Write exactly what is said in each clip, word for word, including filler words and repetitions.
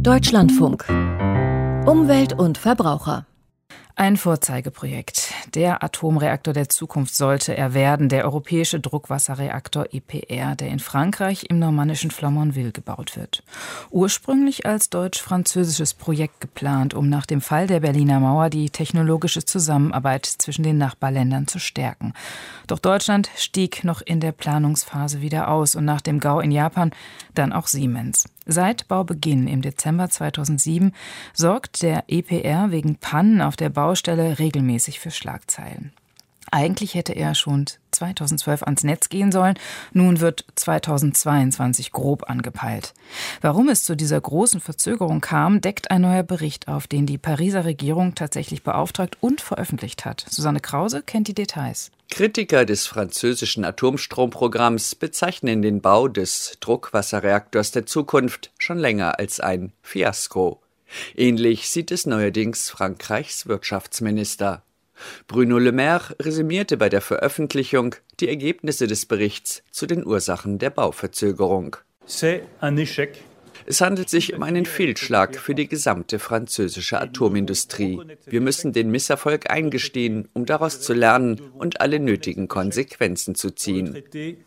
Deutschlandfunk. Umwelt und Verbraucher. Ein Vorzeigeprojekt. Der Atomreaktor der Zukunft sollte er werden, der europäische Druckwasserreaktor E P R, der in Frankreich im normannischen Flamanville gebaut wird. Ursprünglich als deutsch-französisches Projekt geplant, um nach dem Fall der Berliner Mauer die technologische Zusammenarbeit zwischen den Nachbarländern zu stärken. Doch Deutschland stieg noch in der Planungsphase wieder aus und nach dem GAU in Japan dann auch Siemens. Seit Baubeginn im Dezember zweitausendsieben sorgt der E P R wegen Pannen auf der Baustelle regelmäßig für Schlagzeilen. Eigentlich hätte er schon zweitausendzwölf ans Netz gehen sollen, nun wird zweitausendzweiundzwanzig grob angepeilt. Warum es zu dieser großen Verzögerung kam, deckt ein neuer Bericht auf, den die Pariser Regierung tatsächlich beauftragt und veröffentlicht hat. Susanne Krause kennt die Details. Kritiker des französischen Atomstromprogramms bezeichnen den Bau des Druckwasserreaktors der Zukunft schon länger als ein Fiasko. Ähnlich sieht es neuerdings Frankreichs Wirtschaftsminister. Bruno Le Maire resümierte bei der Veröffentlichung die Ergebnisse des Berichts zu den Ursachen der Bauverzögerung. C'est un échec. Es handelt sich um einen Fehlschlag für die gesamte französische Atomindustrie. Wir müssen den Misserfolg eingestehen, um daraus zu lernen und alle nötigen Konsequenzen zu ziehen.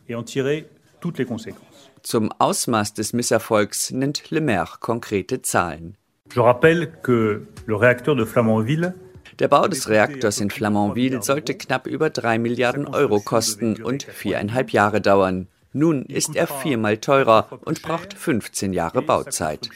Zum Ausmaß des Misserfolgs nennt Le Maire konkrete Zahlen. Je rappelle que le réacteur de Flamanville Der Bau des Reaktors in Flamanville sollte knapp über drei Milliarden Euro kosten und viereinhalb Jahre dauern. Nun ist er viermal teurer und braucht fünfzehn Jahre Bauzeit.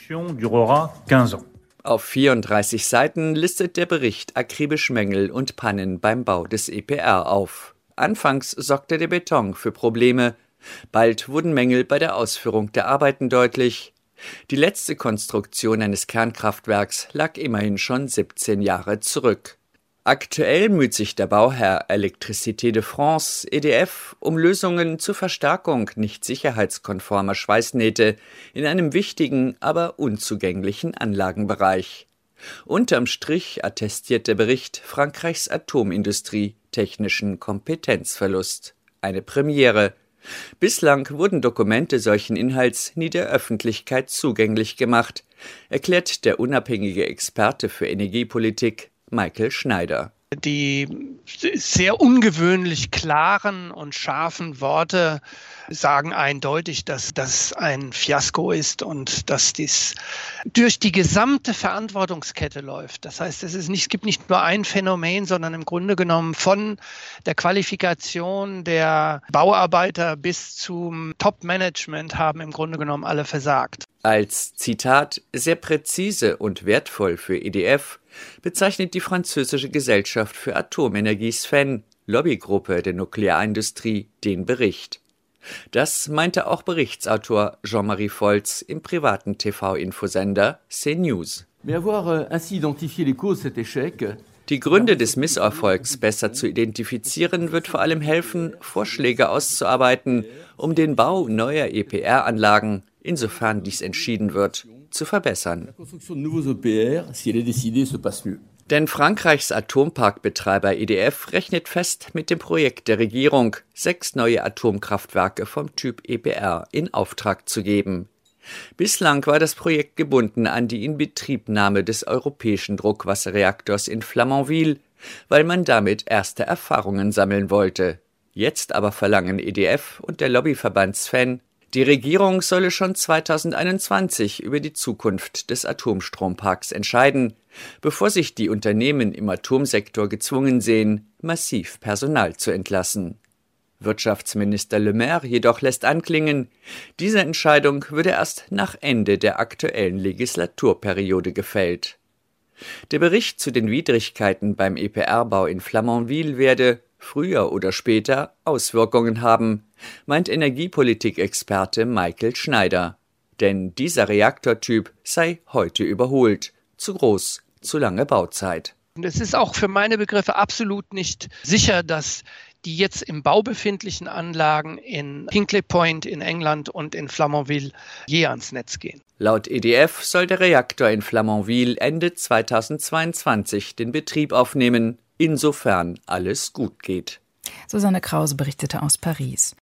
Auf vierunddreißig Seiten listet der Bericht akribisch Mängel und Pannen beim Bau des E P R auf. Anfangs sorgte der Beton für Probleme. Bald wurden Mängel bei der Ausführung der Arbeiten deutlich. Die letzte Konstruktion eines Kernkraftwerks lag immerhin schon siebzehn Jahre zurück. Aktuell müht sich der Bauherr Électricité de France, E D F, um Lösungen zur Verstärkung nicht sicherheitskonformer Schweißnähte in einem wichtigen, aber unzugänglichen Anlagenbereich. Unterm Strich attestiert der Bericht Frankreichs Atomindustrie technischen Kompetenzverlust. Eine Premiere. Bislang wurden Dokumente solchen Inhalts nie der Öffentlichkeit zugänglich gemacht, erklärt der unabhängige Experte für Energiepolitik Michael Schneider. Die sehr ungewöhnlich klaren und scharfen Worte sagen eindeutig, dass das ein Fiasko ist und dass dies durch die gesamte Verantwortungskette läuft. Das heißt, es ist nicht, es gibt nicht nur ein Phänomen, sondern im Grunde genommen von der Qualifikation der Bauarbeiter bis zum Top-Management haben im Grunde genommen alle versagt. Als Zitat sehr präzise und wertvoll für E D F bezeichnet die französische Gesellschaft für Atomenergie S F E N, Lobbygruppe der Nuklearindustrie, den Bericht. Das meinte auch Berichtsautor Jean-Marie Volz im privaten T V-Infosender CNews. Die Gründe des Misserfolgs besser zu identifizieren, wird vor allem helfen, Vorschläge auszuarbeiten, um den Bau neuer E P R-Anlagen, insofern dies entschieden wird, zu verbessern. Denn Frankreichs Atomparkbetreiber E D F rechnet fest mit dem Projekt der Regierung, sechs neue Atomkraftwerke vom Typ E P R in Auftrag zu geben. Bislang war das Projekt gebunden an die Inbetriebnahme des europäischen Druckwasserreaktors in Flamanville, weil man damit erste Erfahrungen sammeln wollte. Jetzt aber verlangen E D F und der Lobbyverband S F E N, die Regierung solle schon zweitausendeinundzwanzig über die Zukunft des Atomstromparks entscheiden, bevor sich die Unternehmen im Atomsektor gezwungen sehen, massiv Personal zu entlassen. Wirtschaftsminister Le Maire jedoch lässt anklingen, diese Entscheidung würde erst nach Ende der aktuellen Legislaturperiode gefällt. Der Bericht zu den Widrigkeiten beim E P R-Bau in Flamanville werde früher oder später Auswirkungen haben, meint Energiepolitik-Experte Michael Schneider. Denn dieser Reaktortyp sei heute überholt. Zu groß, zu lange Bauzeit. Und es ist auch für meine Begriffe absolut nicht sicher, dass die jetzt im Bau befindlichen Anlagen in Hinkley Point in England und in Flamanville je ans Netz gehen. Laut E D F soll der Reaktor in Flamanville Ende zweitausendzweiundzwanzig den Betrieb aufnehmen, insofern alles gut geht. Susanne Krause berichtete aus Paris.